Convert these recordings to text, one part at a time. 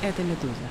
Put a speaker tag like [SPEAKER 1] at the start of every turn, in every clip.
[SPEAKER 1] Это «Медуза».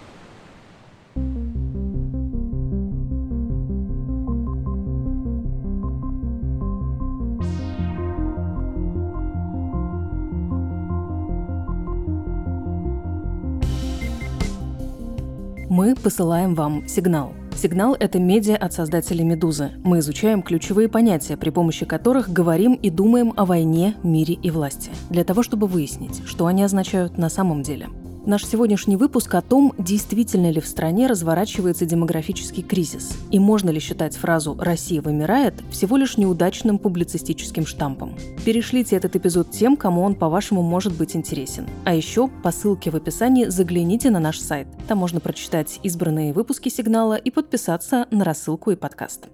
[SPEAKER 2] Мы посылаем вам сигнал. Сигнал – это медиа от создателей «Медузы». Мы изучаем ключевые понятия, при помощи которых говорим и думаем о войне, мире и власти, для того, чтобы выяснить, что они означают на самом деле. Наш сегодняшний выпуск о том, действительно ли в стране разворачивается демографический кризис, и можно ли считать фразу «Россия вымирает» всего лишь неудачным публицистическим штампом. Перешлите этот эпизод тем, кому он, по-вашему, может быть интересен. А еще по ссылке в описании загляните на наш сайт. Там можно прочитать избранные выпуски «Сигнала» и подписаться на рассылку и подкаст.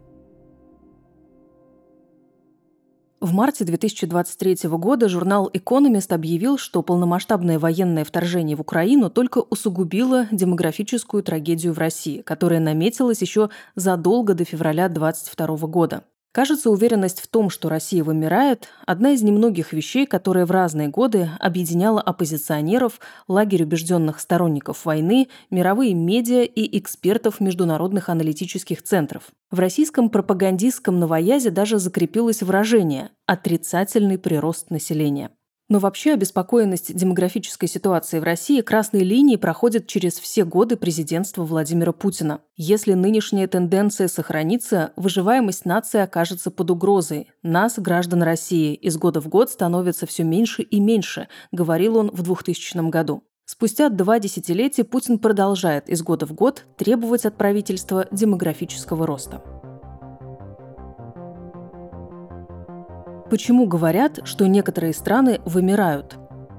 [SPEAKER 2] В марте 2023 года журнал «Экономист» объявил, что полномасштабное военное вторжение в Украину только усугубило демографическую трагедию в России, которая наметилась еще задолго до февраля 2022 года. Кажется, уверенность в том, что Россия вымирает – одна из немногих вещей, которая в разные годы объединяла оппозиционеров, лагерь убежденных сторонников войны, мировые медиа и экспертов международных аналитических центров. В российском пропагандистском новоязе даже закрепилось выражение «отрицательный прирост населения». Но вообще обеспокоенность демографической ситуации в России красной линией проходит через все годы президентства Владимира Путина. Если нынешняя тенденция сохранится, выживаемость нации окажется под угрозой. Нас, граждан России, из года в год становится все меньше и меньше, говорил он в 2000 году. Спустя 2 десятилетия Путин продолжает из года в год требовать от правительства демографического роста. Почему говорят, что некоторые страны вымирают?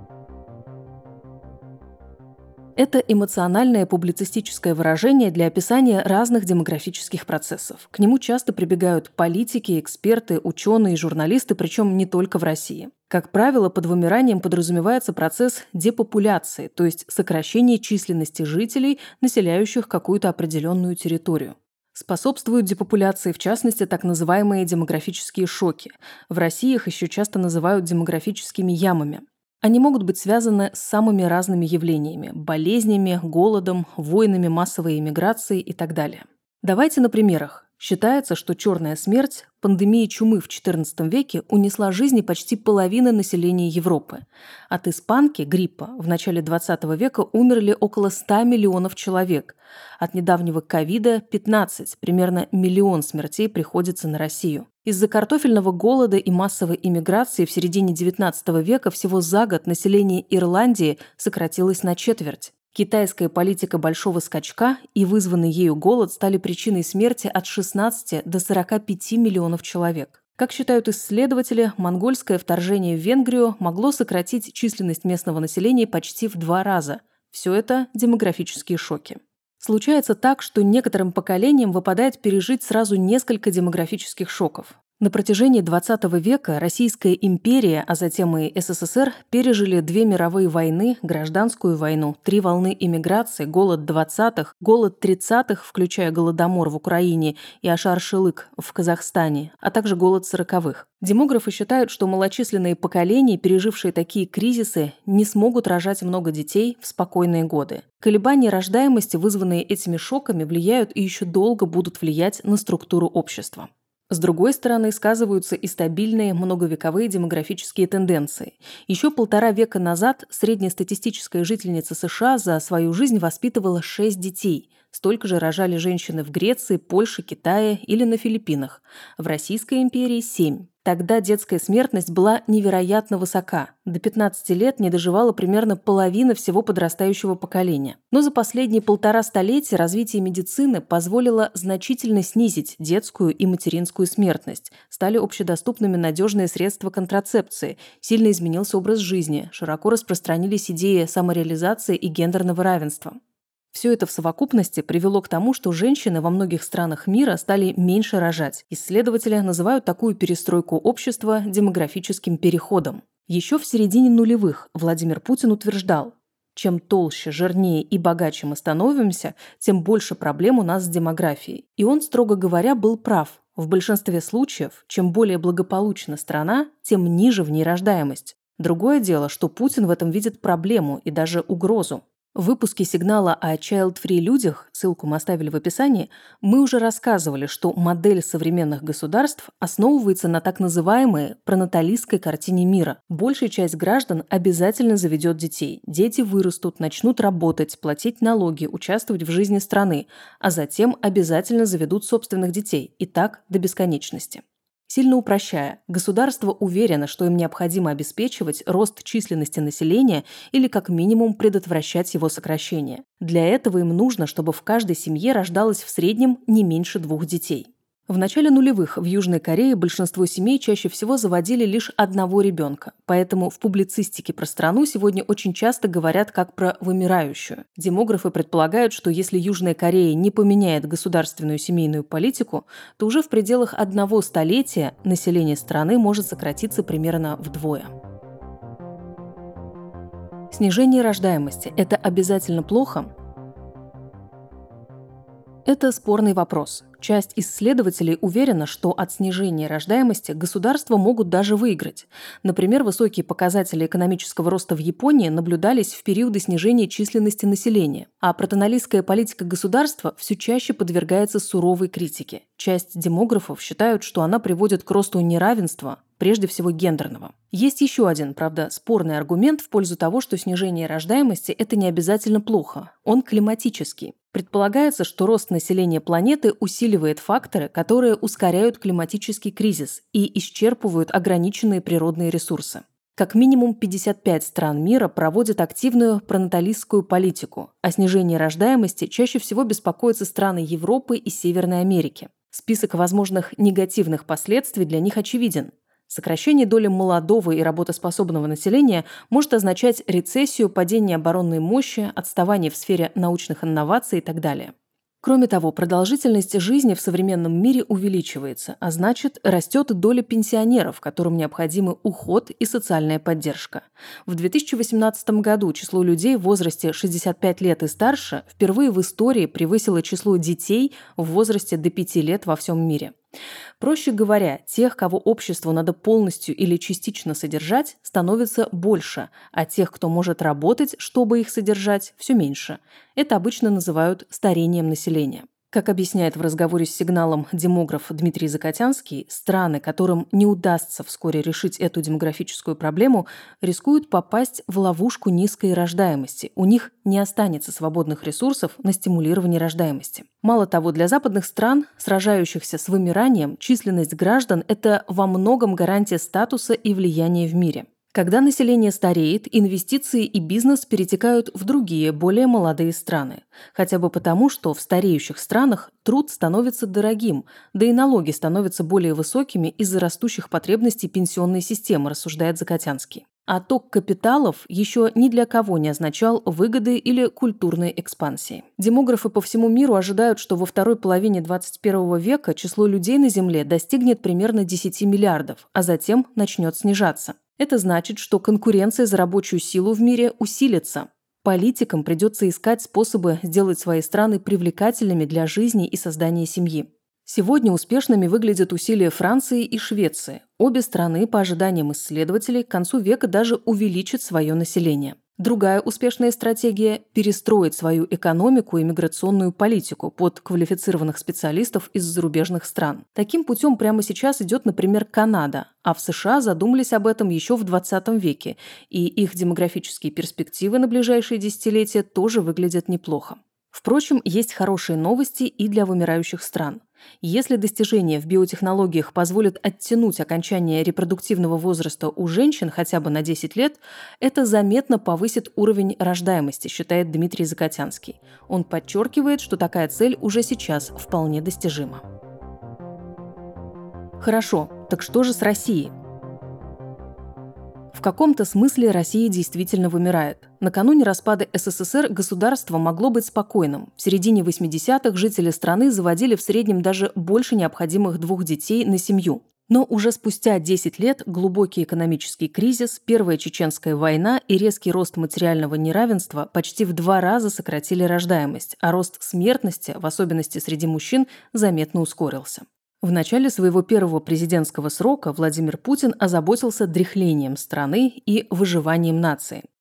[SPEAKER 2] Это эмоциональное публицистическое выражение для описания разных демографических процессов. К нему часто прибегают политики, эксперты, ученые, журналисты, причем не только в России. Как правило, под вымиранием подразумевается процесс депопуляции, то есть сокращение численности жителей, населяющих какую-то определенную территорию. Способствуют депопуляции, в частности, так называемые демографические шоки. В России их еще часто называют демографическими ямами. Они могут быть связаны с самыми разными явлениями – болезнями, голодом, войнами, массовой эмиграцией и так далее. Давайте на примерах. Считается, что черная смерть, пандемия чумы в XIV веке унесла жизни почти половины населения Европы. От испанки, гриппа, в начале XX века умерли около 100 миллионов человек. От недавнего ковида – 15, примерно миллион смертей приходится на Россию. Из-за картофельного голода и массовой иммиграции в середине XIX века всего за год население Ирландии сократилось на четверть. Китайская политика большого скачка и вызванный ею голод стали причиной смерти от 16 до 45 миллионов человек. Как считают исследователи, монгольское вторжение в Венгрию могло сократить численность местного населения почти в 2 раза. Все это демографические шоки. Случается так, что некоторым поколениям выпадает пережить сразу несколько демографических шоков. На протяжении XX века Российская империя, а затем и СССР пережили 2 мировые войны, гражданскую войну, 3 волны иммиграции, голод 20-х, голод 30-х, включая голодомор в Украине и Ашар-Шылык в Казахстане, а также голод 40-х. Демографы считают, что малочисленные поколения, пережившие такие кризисы, не смогут рожать много детей в спокойные годы. Колебания рождаемости, вызванные этими шоками, влияют и еще долго будут влиять на структуру общества. С другой стороны, сказываются и стабильные многовековые демографические тенденции. Еще 1,5 века назад среднестатистическая жительница США за свою жизнь воспитывала 6 детей. Столько же рожали женщины в Греции, Польше, Китае или на Филиппинах. В Российской империи – 7. Тогда детская смертность была невероятно высока. До 15 лет не доживала примерно половина всего подрастающего поколения. Но за последние 1,5 столетия развитие медицины позволило значительно снизить детскую и материнскую смертность. Стали общедоступными надежные средства контрацепции, сильно изменился образ жизни, широко распространились идеи самореализации и гендерного равенства. Все это в совокупности привело к тому, что женщины во многих странах мира стали меньше рожать. Исследователи называют такую перестройку общества демографическим переходом. Еще в середине нулевых Владимир Путин утверждал: чем толще, жирнее и богаче мы становимся, тем больше проблем у нас с демографией. И он, строго говоря, был прав. В большинстве случаев, чем более благополучна страна, тем ниже в ней рождаемость. Другое дело, что Путин в этом видит проблему и даже угрозу. В выпуске сигнала о child-free людях, ссылку мы оставили в описании, мы уже рассказывали, что модель современных государств основывается на так называемой пронаталистской картине мира. Большая часть граждан обязательно заведет детей. Дети вырастут, начнут работать, платить налоги, участвовать в жизни страны, а затем обязательно заведут собственных детей. И так до бесконечности. Сильно упрощая, государство уверено, что им необходимо обеспечивать рост численности населения или как минимум предотвращать его сокращение. Для этого им нужно, чтобы в каждой семье рождалось в среднем не меньше 2 детей. В начале нулевых в Южной Корее большинство семей чаще всего заводили лишь одного ребенка, поэтому в публицистике про страну сегодня очень часто говорят как про вымирающую. Демографы предполагают, что если Южная Корея не поменяет государственную семейную политику, то уже в пределах 1 столетия население страны может сократиться примерно вдвое. Снижение рождаемости – это обязательно плохо? Это спорный вопрос. Часть исследователей уверена, что от снижения рождаемости государства могут даже выиграть. Например, высокие показатели экономического роста в Японии наблюдались в периоды снижения численности населения. А пронаталистская политика государства все чаще подвергается суровой критике. Часть демографов считают, что она приводит к росту неравенства, прежде всего гендерного. Есть еще один, правда, спорный аргумент в пользу того, что снижение рождаемости – это не обязательно плохо. Он климатический. Предполагается, что рост населения планеты усиливает факторы, которые ускоряют климатический кризис и исчерпывают ограниченные природные ресурсы. Как минимум 55 стран мира проводят активную пронаталистскую политику, а снижение рождаемости чаще всего беспокоятся страны Европы и Северной Америки. Список возможных негативных последствий для них очевиден. Сокращение доли молодого и работоспособного населения может означать рецессию, падение оборонной мощи, отставание в сфере научных инноваций и так далее. Кроме того, продолжительность жизни в современном мире увеличивается, а значит, растет доля пенсионеров, которым необходимы уход и социальная поддержка. В 2018 году число людей в возрасте 65 лет и старше впервые в истории превысило число детей в возрасте до 5 лет во всем мире. Проще говоря, тех, кого обществу надо полностью или частично содержать, становится больше, а тех, кто может работать, чтобы их содержать, все меньше. Это обычно называют старением населения. Как объясняет в разговоре с «Сигналом» демограф Дмитрий Закатянский, страны, которым не удастся вскоре решить эту демографическую проблему, рискуют попасть в ловушку низкой рождаемости. У них не останется свободных ресурсов на стимулирование рождаемости. Мало того, для западных стран, сражающихся с вымиранием, численность граждан – это во многом гарантия статуса и влияния в мире. Когда население стареет, инвестиции и бизнес перетекают в другие, более молодые страны. Хотя бы потому, что в стареющих странах труд становится дорогим, да и налоги становятся более высокими из-за растущих потребностей пенсионной системы, рассуждает Закатянский. Отток капиталов еще ни для кого не означал выгоды или культурной экспансии. Демографы по всему миру ожидают, что во второй половине 21 века число людей на Земле достигнет примерно 10 миллиардов, а затем начнет снижаться. Это значит, что конкуренция за рабочую силу в мире усилится. Политикам придется искать способы сделать свои страны привлекательными для жизни и создания семьи. Сегодня успешными выглядят усилия Франции и Швеции. Обе страны, по ожиданиям исследователей, к концу века даже увеличат свое население. Другая успешная стратегия – перестроить свою экономику и миграционную политику под квалифицированных специалистов из зарубежных стран. Таким путем прямо сейчас идет, например, Канада, а в США задумались об этом еще в 20 веке, и их демографические перспективы на ближайшие десятилетия тоже выглядят неплохо. Впрочем, есть хорошие новости и для вымирающих стран. Если достижения в биотехнологиях позволят оттянуть окончание репродуктивного возраста у женщин хотя бы на 10 лет, это заметно повысит уровень рождаемости, считает Дмитрий Закатянский. Он подчеркивает, что такая цель уже сейчас вполне достижима. Хорошо, так что же с Россией? В каком-то смысле Россия действительно вымирает. Накануне распада СССР государство могло быть спокойным. В середине 80-х жители страны заводили в среднем даже больше необходимых 2 детей на семью. Но уже спустя 10 лет глубокий экономический кризис, Первая Чеченская война и резкий рост материального неравенства почти в 2 раза сократили рождаемость, а рост смертности, в особенности среди мужчин, заметно ускорился. В начале своего первого президентского срока Владимир Путин озаботился дряхлением страны и выживанием нации.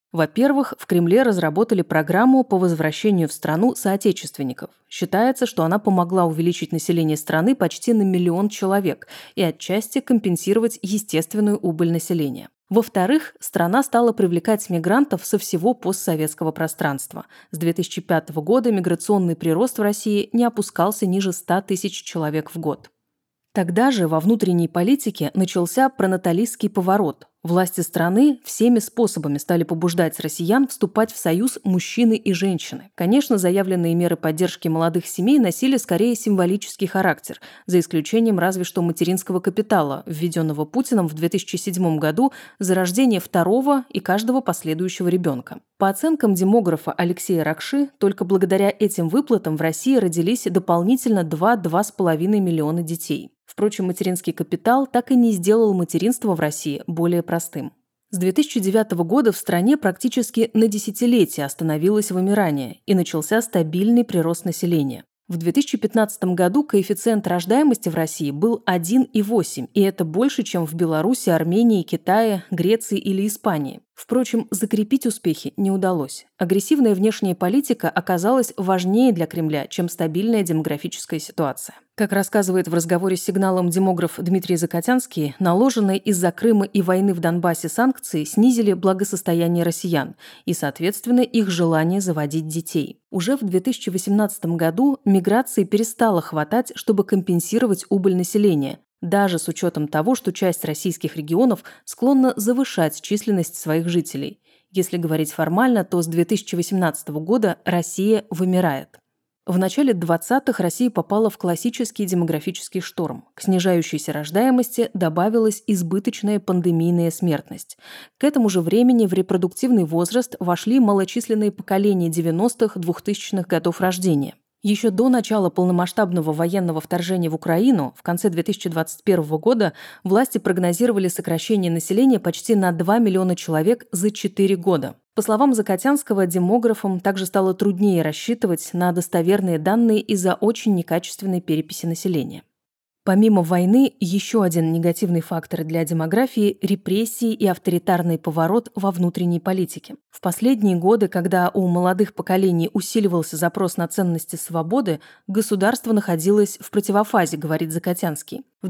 [SPEAKER 2] Во-первых, в Кремле разработали программу по возвращению в страну соотечественников. Считается, что она помогла увеличить население страны почти на 1 миллион человек и отчасти компенсировать естественную убыль населения. Во-вторых, страна стала привлекать мигрантов со всего постсоветского пространства. С 2005 года миграционный прирост в России не опускался ниже 100 тысяч человек в год. Тогда же во внутренней политике начался пронаталистский поворот. Власти страны всеми способами стали побуждать россиян вступать в союз мужчины и женщины. Конечно, заявленные меры поддержки молодых семей носили скорее символический характер, за исключением разве что материнского капитала, введенного Путиным в 2007 году за рождение второго и каждого последующего ребенка. По оценкам демографа Алексея Ракши, только благодаря этим выплатам в России родились дополнительно 2–2,5 миллиона детей. Впрочем, материнский капитал так и не сделал материнство в России более простым. С 2009 года в стране практически на десятилетие остановилось вымирание и начался стабильный прирост населения. В 2015 году коэффициент рождаемости в России был 1,8, и это больше, чем в Беларуси, Армении, Китае, Греции или Испании. Впрочем, закрепить успехи не удалось. Агрессивная внешняя политика оказалась важнее для Кремля, чем стабильная демографическая ситуация. Как рассказывает в разговоре с «Сигналом» демограф Дмитрий Закатянский, наложенные из-за Крыма и войны в Донбассе санкции снизили благосостояние россиян и, соответственно, их желание заводить детей. Уже в 2018 году миграции перестало хватать, чтобы компенсировать убыль населения, даже с учетом того, что часть российских регионов склонна завышать численность своих жителей. Если говорить формально, то с 2018 года Россия вымирает. В начале 20-х Россия попала в классический демографический шторм. К снижающейся рождаемости добавилась избыточная пандемийная смертность. К этому же времени в репродуктивный возраст вошли малочисленные поколения 90-х, 2000-х годов рождения. Еще до начала полномасштабного военного вторжения в Украину в конце 2021 года власти прогнозировали сокращение населения почти на 2 миллиона человек за 4 года. По словам Закатянского, демографам также стало труднее рассчитывать на достоверные данные из-за очень некачественной переписи населения. Помимо войны, еще один негативный фактор для демографии – репрессии и авторитарный поворот во внутренней политике. В последние годы, когда у молодых поколений усиливался запрос на ценности свободы, государство находилось в противофазе, говорит Закатянский. В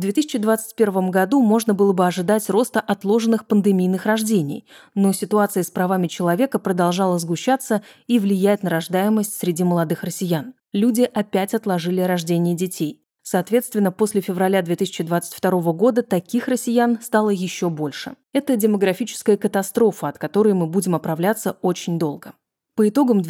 [SPEAKER 2] 2021 году можно было бы ожидать роста отложенных пандемийных рождений, но ситуация с правами человека продолжала сгущаться и влиять на рождаемость среди молодых россиян. Люди опять отложили рождение детей. Соответственно, после февраля 2022 года таких россиян стало еще больше. Это демографическая катастрофа, от которой мы будем оправляться очень долго. По итогам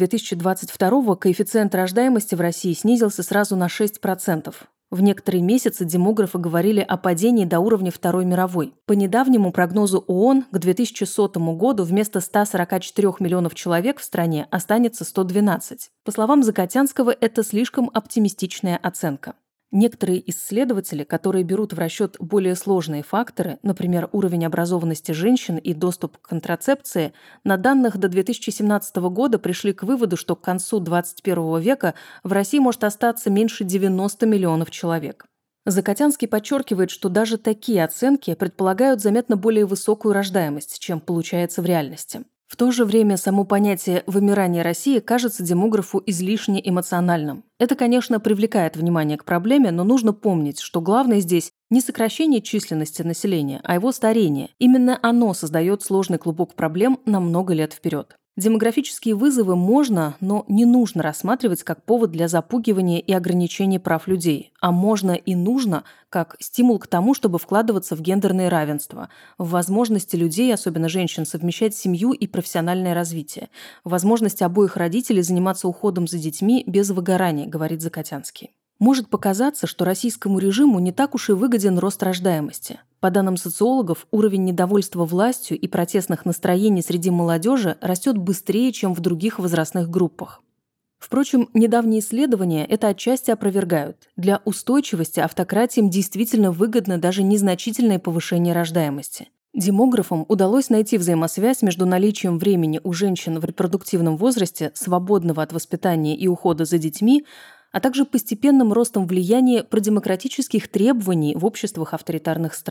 [SPEAKER 2] 2022 коэффициент рождаемости в России снизился сразу на 6%. В некоторые месяцы демографы говорили о падении до уровня Второй мировой. По недавнему прогнозу ООН, к 2100 году вместо 144 миллионов человек в стране останется 112. По словам Закатянского, это слишком оптимистичная оценка. Некоторые исследователи, которые берут в расчет более сложные факторы, например, уровень образованности женщин и доступ к контрацепции, на данных до 2017 года пришли к выводу, что к концу 21 века в России может остаться меньше 90 миллионов человек. Закатянский подчеркивает, что даже такие оценки предполагают заметно более высокую рождаемость, чем получается в реальности. В то же время само понятие «вымирание России» кажется демографу излишне эмоциональным. Это, конечно, привлекает внимание к проблеме, но нужно помнить, что главное здесь не сокращение численности населения, а его старение. Именно оно создает сложный клубок проблем на много лет вперед. Демографические вызовы можно, но не нужно рассматривать как повод для запугивания и ограничения прав людей, а можно и нужно как стимул к тому, чтобы вкладываться в гендерное равенство, в возможности людей, особенно женщин, совмещать семью и профессиональное развитие, в возможности обоих родителей заниматься уходом за детьми без выгорания, говорит Закатянский. Может показаться, что российскому режиму не так уж и выгоден рост рождаемости. По данным социологов, уровень недовольства властью и протестных настроений среди молодежи растет быстрее, чем в других возрастных группах. Впрочем, недавние исследования это отчасти опровергают. Для устойчивости автократиям действительно выгодно даже незначительное повышение рождаемости. Демографам удалось найти взаимосвязь между наличием времени у женщин в репродуктивном возрасте, свободного от воспитания и ухода за детьми, а также постепенным ростом влияния продемократических требований в обществах авторитарных стран.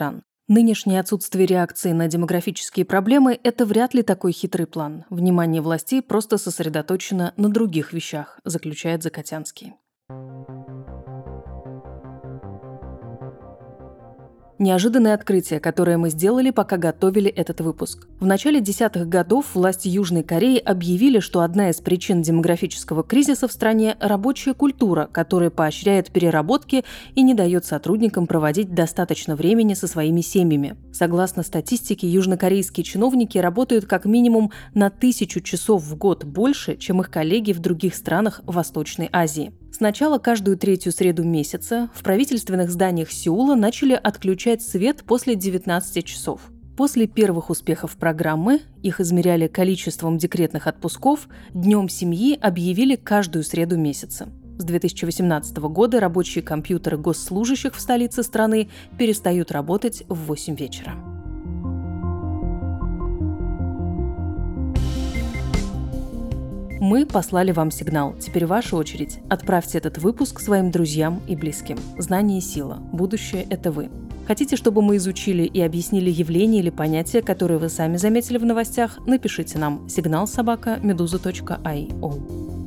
[SPEAKER 2] Нынешнее отсутствие реакции на демографические проблемы – это вряд ли такой хитрый план. Внимание властей просто сосредоточено на других вещах, заключает Закатянский. Неожиданное открытие, которое мы сделали, пока готовили этот выпуск. В начале десятых годов власти Южной Кореи объявили, что одна из причин демографического кризиса в стране – рабочая культура, которая поощряет переработки и не дает сотрудникам проводить достаточно времени со своими семьями. Согласно статистике, южнокорейские чиновники работают как минимум на 1000 часов в год больше, чем их коллеги в других странах Восточной Азии. Сначала каждую третью среду месяца в правительственных зданиях Сеула начали отключать свет после 19 часов. После первых успехов программы, их измеряли количеством декретных отпусков, Днем семьи объявили каждую среду месяца. С 2018 года рабочие компьютеры госслужащих в столице страны перестают работать в 8 вечера. Мы послали вам сигнал. Теперь ваша очередь. Отправьте этот выпуск своим друзьям и близким. Знание – сила. Будущее – это вы. Хотите, чтобы мы изучили и объяснили явления или понятия, которые вы сами заметили в новостях? Напишите нам signal@meduza.io.